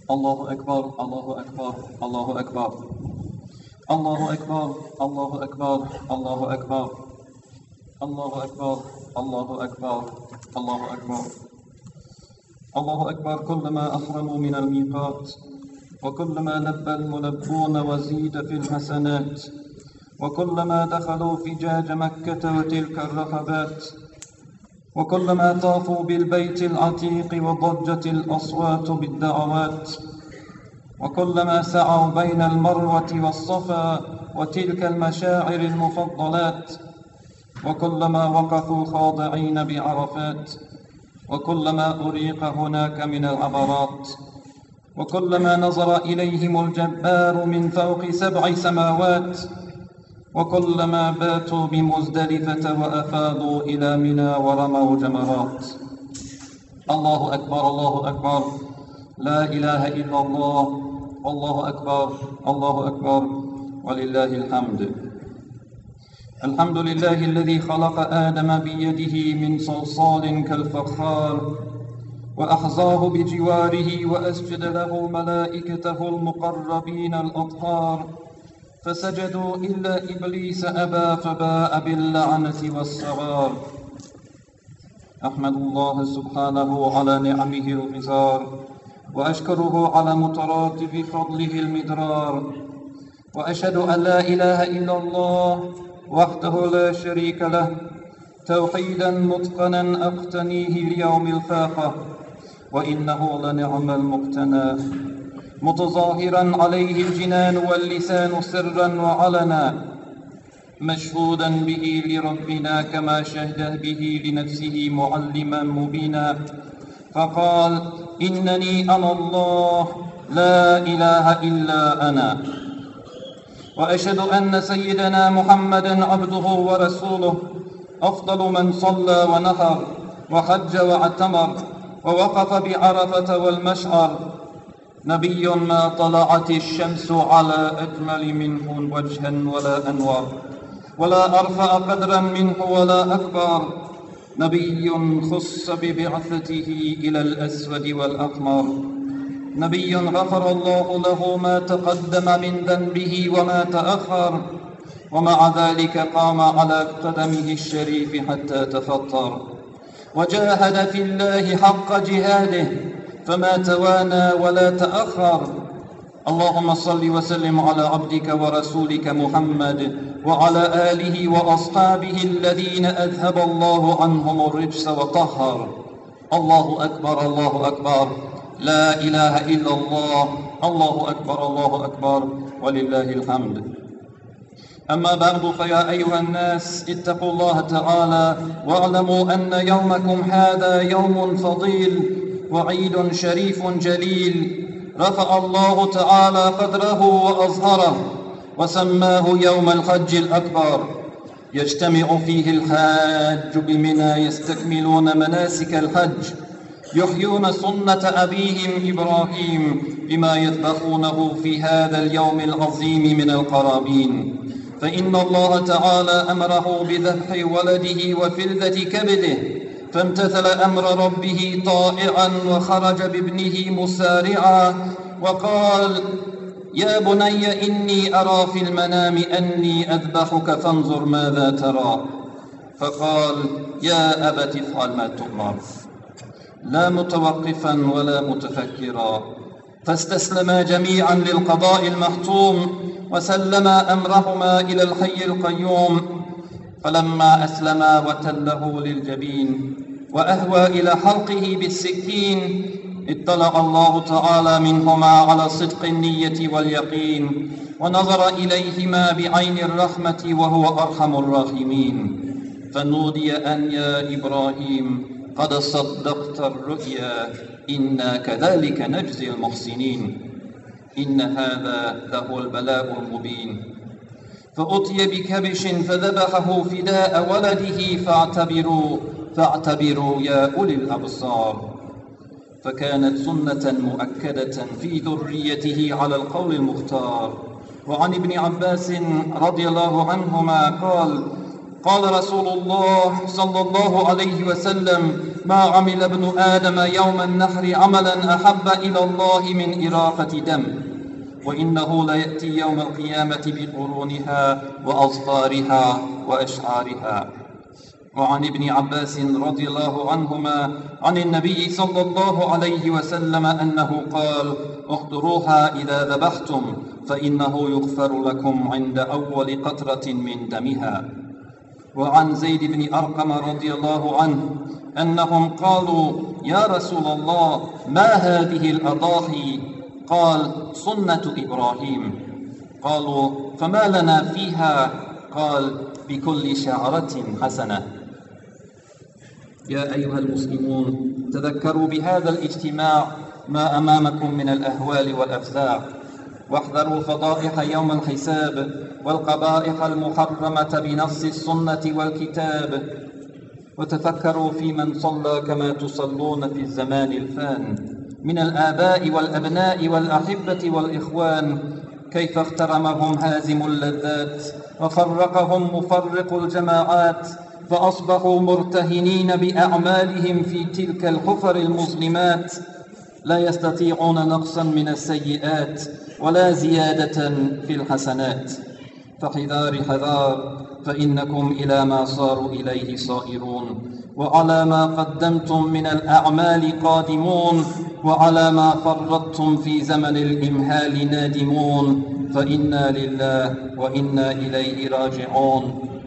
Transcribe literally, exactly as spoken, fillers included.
Allahu Akbar, Allahu Akbar, Allahu Akbar. Allahu Akbar, Allahu Akbar, Allahu Akbar. Allahu Akbar, Allahu Akbar, Allahu Akbar. Allahu Akbar كلما أحرموا من الميقات وكلما لبى الملبون وزيد في الحسنات وكلما دخلوا فجاج مكة وتلك الرحبات وكلما طافوا بالبيت العتيق وضجت الأصوات بالدعوات وكلما سعوا بين المروة والصفا وتلك المشاعر المفضلات وكلما وقفوا خاضعين بعرفات وكلما أريق هناك من العبرات وكلما نظر إليهم الجبار من فوق سبع سماوات وكلما باتوا بمزدلفة وأفاضوا إلى منى ورموا جمرات. الله أكبر، الله أكبر، لا إله إلا الله، الله أكبر، الله أكبر، ولله الحمد. الحمد لله الذي خلق آدم بيده من صلصال كالفخار وأحظاه بجواره وأسجد له ملائكته المقربين الأطهار فسجدوا إلا إبليس أبى فباء باللعنة والصغار. أحمد الله سبحانه على نعمه الغزار وأشكره على متراتب فضله المدرار وأشهد أن لا إله إلا الله وحده لا شريك له توحيدا متقنا أقتنيه ليوم الفاقة وإنه لنعم المقتنى متظاهرا عليه الجنان واللسان سرا وعلنا مشهودا به لربنا كما شهد به لنفسه معلما مبينا فقال إنني أنا الله لا إله إلا أنا. وأشهد أن سيدنا محمدا عبده ورسوله أفضل من صلى ونحر وحج واعتمر ووقف بعرفة والمشعر نبي ما طلعت الشمس على أجمل منه وجها ولا أنور ولا أرفع قدرا منه ولا أكبر نبي خص ببعثته إلى الأسود والأحمر نبي غفر الله له ما تقدم من ذنبه وما تأخر ومع ذلك قام على قدمه الشريف حتى تفطر وجاهد في الله حق جهاده فما توانى ولا تأخر. اللهم صل وسلم على عبدك ورسولك محمد وعلى آله وأصحابه الذين أذهب الله عنهم الرجس وطهر. الله أكبر، الله أكبر، لا إله إلا الله، الله أكبر، الله أكبر، ولله الحمد. أما بعد فيا أيها الناس اتقوا الله تعالى واعلموا أن يومكم هذا يوم فضيل وعيد شريف جليل رفع الله تعالى قدره وأظهره وسماه يوم الحج الأكبر يجتمع فيه الحاج بمنى يستكملون مناسك الحج يحيون سنة أبيهم إبراهيم بما يذبحونه في هذا اليوم العظيم من القرابين فإن الله تعالى أمره بذبح ولده وفلذة كبده فامتثل أمر ربه طائعا وخرج بابنه مسارعا وقال يا بني إني أرى في المنام أني أذبحك فانظر ماذا ترى فقال يا أبت افعل ما تؤمر لا متوقفا ولا متفكرا فاستسلما جميعا للقضاء المحتوم وسلما أمرهما إلى الحي القيوم فلما أسلما وتله للجبين وأهوى إلى حلقه بالسكين اطلع الله تعالى منهما على صدق النية واليقين ونظر إليهما بعين الرحمة وهو أرحم الراحمين فنودي أن يا إبراهيم قد صدقت الرؤيا إنا كذلك نجزي المحسنين إن هذا له البلاء المبين فأتي بكبش فذبحه فداء ولده فاعتبروا فاعتبروا يا أولي الأبصار فكانت سنة مؤكدة في ذريته على القول المختار. وعن ابن عباس رضي الله عنهما قال قال رسول الله صلى الله عليه وسلم ما عمل ابن آدم يوم النحر عملا أحب إلى الله من إراقة دم، وإنه ليأتي يوم القيامة بقرونها وأظفارها وأشعارها. وعن ابن عباس رضي الله عنهما عن النبي صلى الله عليه وسلم أنه قال: احضروها إذا ذبحتم فإنه يغفر لكم عند أول قطرة من دمها. وعن زيد بن أرقم رضي الله عنه أنهم قالوا: يا رسول الله، ما هذه الأضاحي؟ قال: سنة إبراهيم. قالوا: فما لنا فيها؟ قال: بكل شعرة حسنة. يا أيها المسلمون، تذكروا بهذا الاجتماع ما أمامكم من الأهوال والأفزاع، واحذروا فضائح يوم الحساب والقبائح المحرمة بنص السنة والكتاب، وتفكروا في من صلى كما تصلون في الزمان الفان من الآباء والأبناء والأحبة والإخوان، كيف اخترمهم هازم اللذات وفرقهم مفرق الجماعات، فأصبحوا مرتهنين بأعمالهم في تلك الحفر المظلمات، لا يستطيعون نقصا من السيئات ولا زيادة في الحسنات. فحذار حذار، فإنكم إلى ما صاروا إليه صائرون، وعلى ما قدمتم من الأعمال قادمون، وعلى ما فرطتم في زمن الإمهال نادمون، فإنا لله وإنا إليه راجعون.